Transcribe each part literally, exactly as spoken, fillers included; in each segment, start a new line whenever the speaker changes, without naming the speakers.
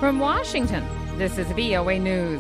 From Washington, this is V O A News.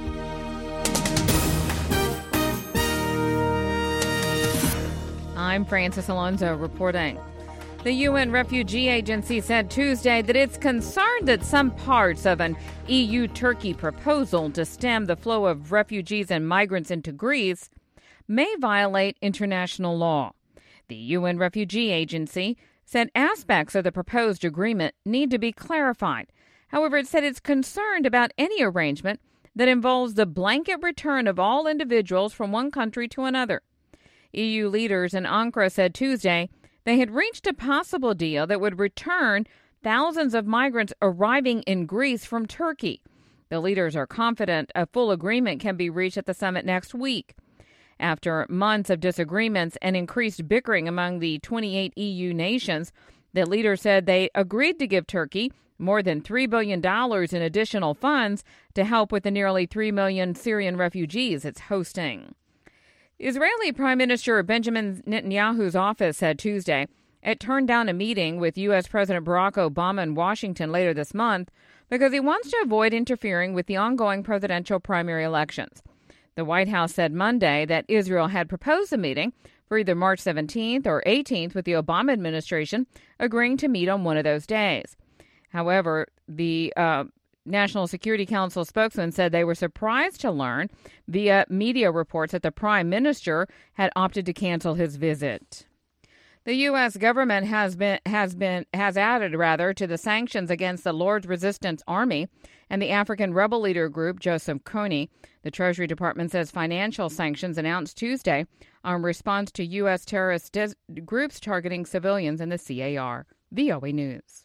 I'm Francis Alonso reporting. The U N Refugee Agency said Tuesday that it's concerned that some parts of an E U-Turkey proposal to stem the flow of refugees and migrants into Greece may violate international law. The U N Refugee Agency said aspects of the proposed agreement need to be clarified. However, it said it's concerned about any arrangement that involves the blanket return of all individuals from one country to another. E U leaders in Ankara said Tuesday they had reached a possible deal that would return thousands of migrants arriving in Greece from Turkey. The leaders are confident a full agreement can be reached at the summit next week. After months of disagreements and increased bickering among the twenty-eight E U nations, the leaders said they agreed to give Turkey more than three billion dollars in additional funds to help with the nearly three million Syrian refugees it's hosting. Israeli Prime Minister Benjamin Netanyahu's office said Tuesday it turned down a meeting with U S. President Barack Obama in Washington later this month because he wants to avoid interfering with the ongoing presidential primary elections. The White House said Monday that Israel had proposed a meeting for either March seventeenth or eighteenth, with the Obama administration agreeing to meet on one of those days. However, the uh, National Security Council spokesman said they were surprised to learn via media reports that the prime minister had opted to cancel his visit. The U S government has been has been has added rather to the sanctions against the Lord's Resistance Army and the African rebel leader group Joseph Kony. The Treasury Department says financial sanctions announced Tuesday are in response to U S terrorist des- groups targeting civilians in the C A R. V O A News.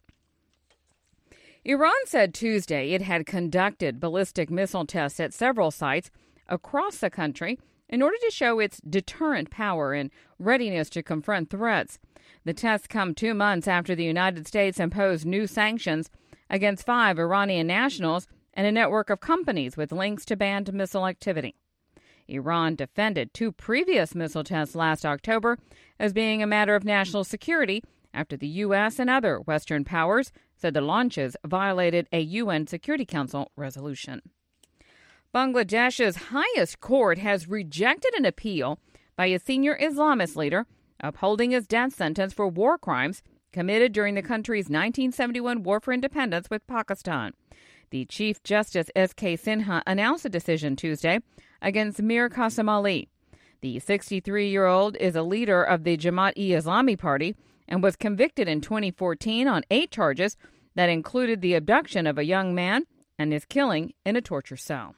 Iran said Tuesday it had conducted ballistic missile tests at several sites across the country in order to show its deterrent power and readiness to confront threats. The tests come two months after the United States imposed new sanctions against five Iranian nationals and a network of companies with links to banned missile activity. Iran defended two previous missile tests last October as being a matter of national security after the U S and other Western powers said the launches violated a U N Security Council resolution. Bangladesh's highest court has rejected an appeal by a senior Islamist leader upholding his death sentence for war crimes committed during the country's nineteen seventy-one war for independence with Pakistan. The Chief Justice S K Sinha announced a decision Tuesday against Mir Qasim Ali. The sixty-three-year-old is a leader of the Jamaat-e-Islami Party and was convicted in twenty fourteen on eight charges that included the abduction of a young man and his killing in a torture cell.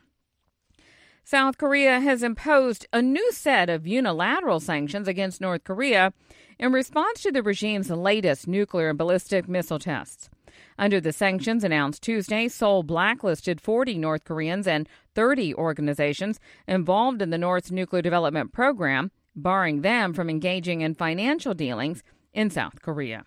South Korea has imposed a new set of unilateral sanctions against North Korea in response to the regime's latest nuclear and ballistic missile tests. Under the sanctions announced Tuesday, Seoul blacklisted forty North Koreans and thirty organizations involved in the North's nuclear development program, barring them from engaging in financial dealings in South Korea.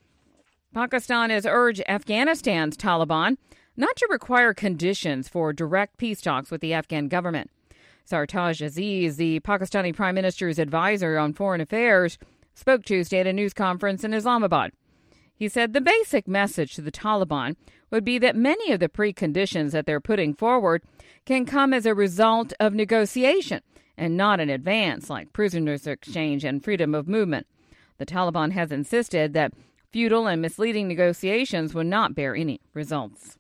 Pakistan has urged Afghanistan's Taliban not to require conditions for direct peace talks with the Afghan government. Sartaj Aziz, the Pakistani Prime Minister's advisor on foreign affairs, spoke Tuesday at a news conference in Islamabad. He said the basic message to the Taliban would be that many of the preconditions that they're putting forward can come as a result of negotiation and not in advance, like prisoners exchange and freedom of movement. The Taliban has insisted that futile and misleading negotiations will not bear any results.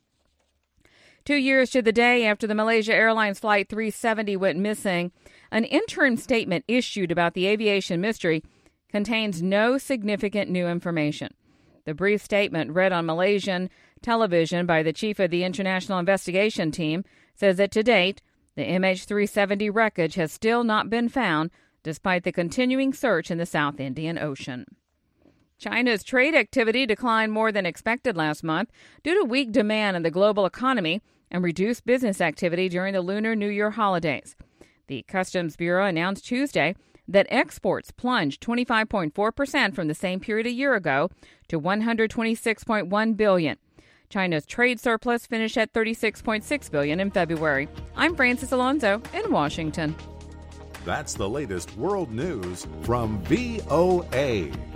Two years to the day after the Malaysia Airlines Flight three seventy went missing, an interim statement issued about the aviation mystery contains no significant new information. The brief statement read on Malaysian television by the chief of the International Investigation Team says that to date, the M H three seventy wreckage has still not been found despite the continuing search in the South Indian Ocean. China's trade activity declined more than expected last month due to weak demand in the global economy and reduced business activity during the Lunar New Year holidays. The Customs Bureau announced Tuesday that exports plunged twenty-five point four percent from the same period a year ago to one hundred twenty-six point one billion dollars. China's trade surplus finished at thirty-six point six billion dollars in February. I'm Francis Alonso in Washington.
That's the latest world news from V O A.